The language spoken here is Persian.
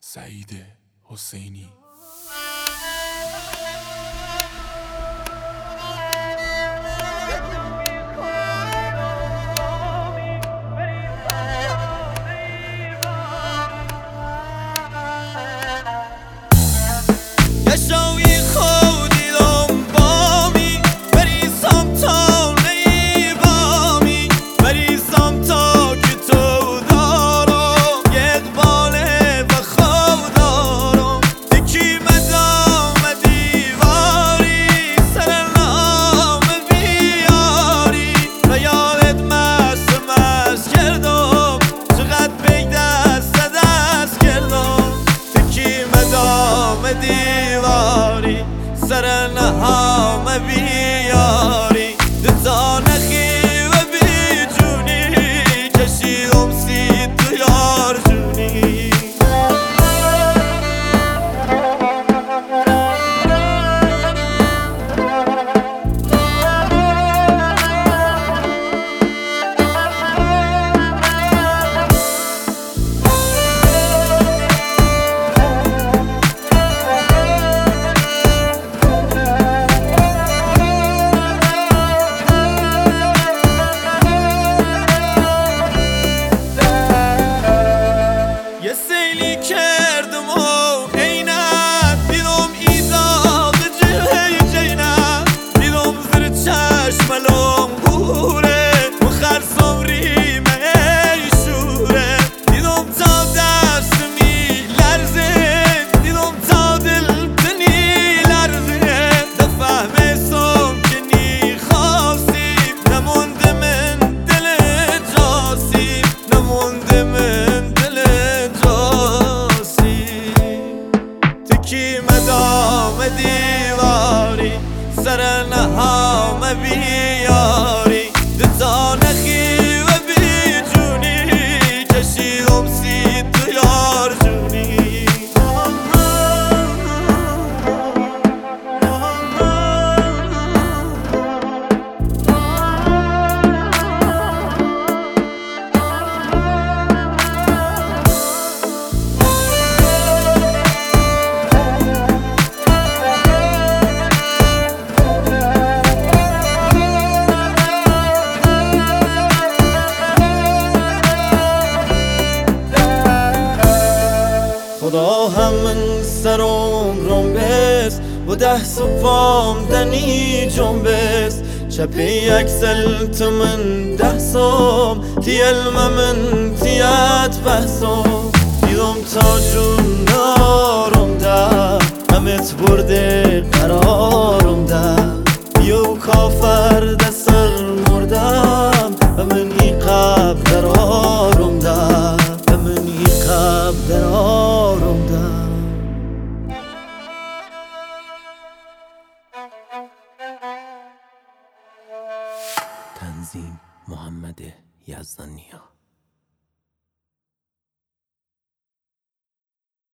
سعید حسینی. دیواری سر نهام بیاری دتا نخی و بی جونی کشیدم سی تو یار جونی کردم و عینت دیدم ایزاد جلوی جینت دیدم زیر چشملم بوره و خرسم ریمه شوره دیدم تا دست می لرزه دیدم تا دل تنی لرزه دفهمستم که نی خواستیم نمونده من دل جاسیم نمونده من دل مدام دیواری سر نهام بیاری دتا نخی و بی جونی کشیدم سی تو یار جونی خدا هم من سرم رنبس و 10 صبحام دنی جنبس چپی یک سلت من 10 صبح تی علم من تیت بحثم دیدم تا جون نارم ده همت برده قرارم ده یو کافر دستر مردم و من ای قبل درارم ده و من ای قبل درارم ده تنظیم محمد یزدانیا.